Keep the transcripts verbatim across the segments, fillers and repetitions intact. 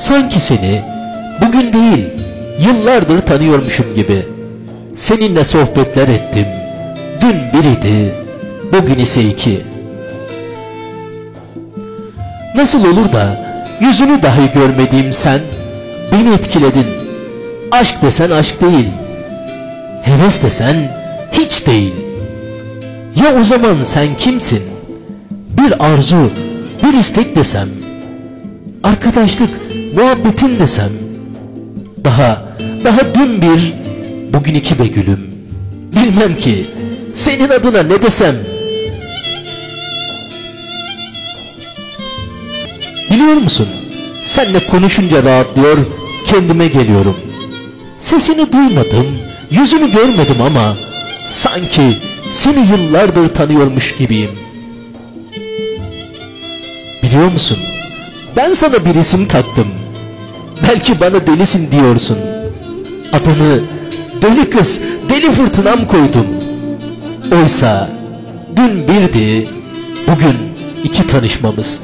Sanki seni bugün değil, yıllardır tanıyormuşum gibi. Seninle sohbetler ettim. Dün biriydi, bugün ise iki. Nasıl olur da yüzünü dahi görmediğim sen beni etkiledin. Aşk desen aşk değil, heves desen hiç değil. Ya o zaman sen kimsin? Bir arzu, bir istek desem, arkadaşlık, muhabbetin desem, Daha, daha dün bir, bugün iki be gülüm. Bilmem ki senin adına ne desem. Biliyor musun, seninle konuşunca rahatlıyor, kendime geliyorum. Sesini duymadım, yüzünü görmedim ama sanki seni yıllardır tanıyormuş gibiyim. Biliyor musun, ben sana bir isim taktım. Belki bana delisin diyorsun. Adını deli kız, deli fırtınam koydum. Oysa dün birdi, bugün iki tanışmamız.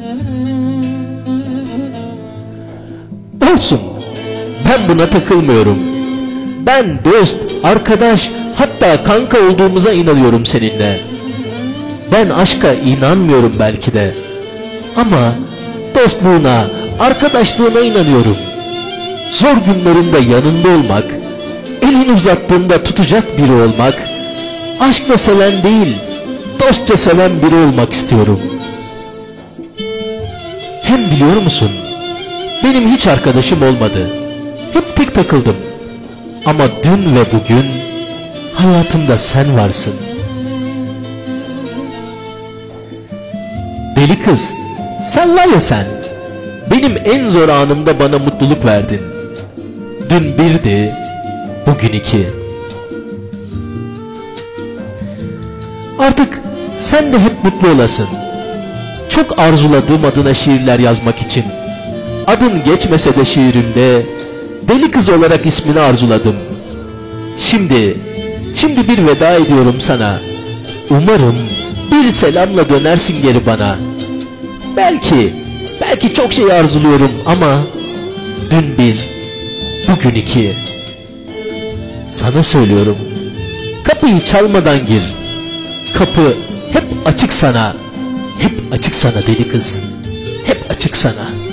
Olsun, ben buna takılmıyorum. Ben dost, arkadaş, hatta kanka olduğumuza inanıyorum seninle. Ben aşka inanmıyorum belki de. Ama dostluğuna, arkadaşlığına inanıyorum. Zor günlerinde yanında olmak, elini uzattığında tutacak biri olmak, aşkla seven değil, dostça seven biri olmak istiyorum. Hem biliyor musun, benim hiç arkadaşım olmadı. Hep tek takıldım. Ama dün ve bugün hayatımda sen varsın. Deli kız, sen var ya sen, benim en zor anımda bana mutluluk verdin. Dün birdi, bugün iki. Artık sen de hep mutlu olasın. Çok arzuladığım adına şiirler yazmak için. Adın geçmese de şiirimde deli kız olarak ismini arzuladım. Şimdi, şimdi bir veda ediyorum sana. Umarım bir selamla dönersin geri bana. Belki, belki çok şey arzuluyorum ama dün bir, bugün iki. Sana söylüyorum, kapıyı çalmadan gir. Kapı hep açık sana, hep açık sana deli kız, hep açık sana.